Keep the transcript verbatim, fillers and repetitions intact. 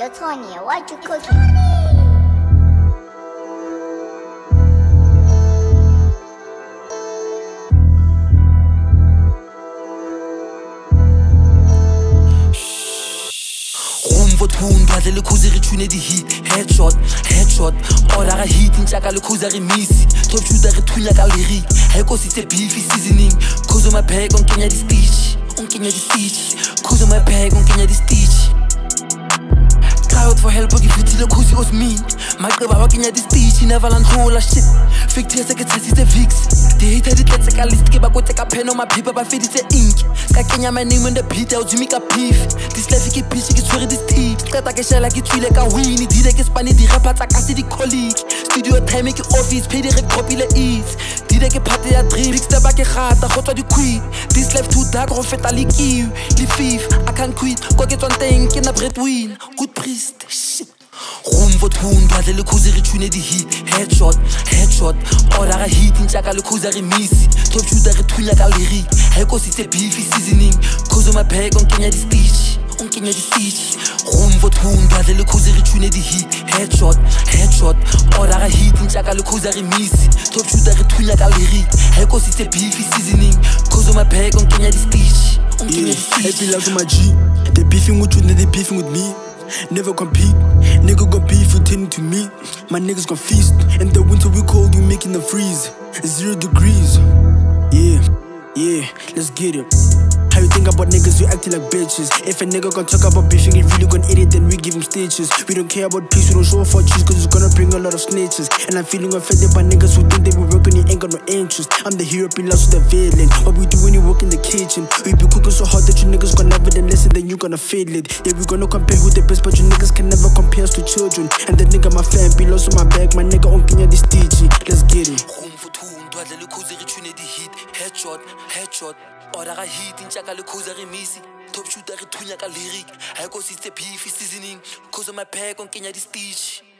Yo, Tony, what you cooking? Rum badle le cruiser tune di hit headshot headshot ola ga hit ntaka le cruiser misi top shooter re thunya ka lyric ha go sitse beef seasoning cause my bag on kenya di stitch on kenya di stitch cause my bag on kenya di stitch cry out for help ke futile cause was me my qeba wa kenya di stitch never land roll shit fake tears ke tsatsi vix the hater di tletse ka list ke ba go tseka pen on my paper ba feditse ink ka kenya my name on the beat out Jimmy ka beef this life ke pitch ke tswere di steep qeta ke shela ke tswile ka win dile ke spani di rapper tsa ka se di colleague studio time ke office pay di re copile eat dile ke party ya dream big step ke gata go tswa di queen this life too dark go feta le kiwi le thief I can't quit go ke tswanteng ke na breadwin good priest shit Rum vodhun badle le cruiser tune di hit headshot headshot ola ga hit ntaka le cruiser misi top shooter re thunya ka lyric ha go sitse beef seasoning cause my bag on kenya di stitch on kenya di stitch Rum vodhun badle le cruiser tune di hit headshot headshot ola ga hit ntaka le cruiser misi top shooter re thunya ka lyric ha go sitse beef seasoning cause my bag on kenya di stitch on kenya di stitch happy love to my G they beefing with you they beefing with me never compete, nigga gon' beef, you tending to me. My niggas gon' feast. In the winter we cold, we making the freeze. Zero degrees. Yeah, yeah, let's get it. How you think about niggas, you acting like bitches. If a nigga gon' talk about beefing, he really gon' eat it, then we give him stitches. We don't care about peace, we don't show up for cheese, cause it's gonna bring a lot of snitches. And I'm feeling offended by niggas who think they be working, they ain't got no interest. I'm the hero, be lost with the villain. What we do when you work in the kitchen? We be cooking so hard that you niggas gon' never then listen, then you gonna feel it. Yeah, we gonna compare who the best, but you niggas can never compare us to children. And the nigga my fan, be lost with my bag, my nigga on Kenya this stitchy. Let's get it. Headshot, headshot, ola ga hit ntaka le cruiser misi top shooter re thunya ka lyric ha go sitse beef seasoning cause my bag on kenya di stitch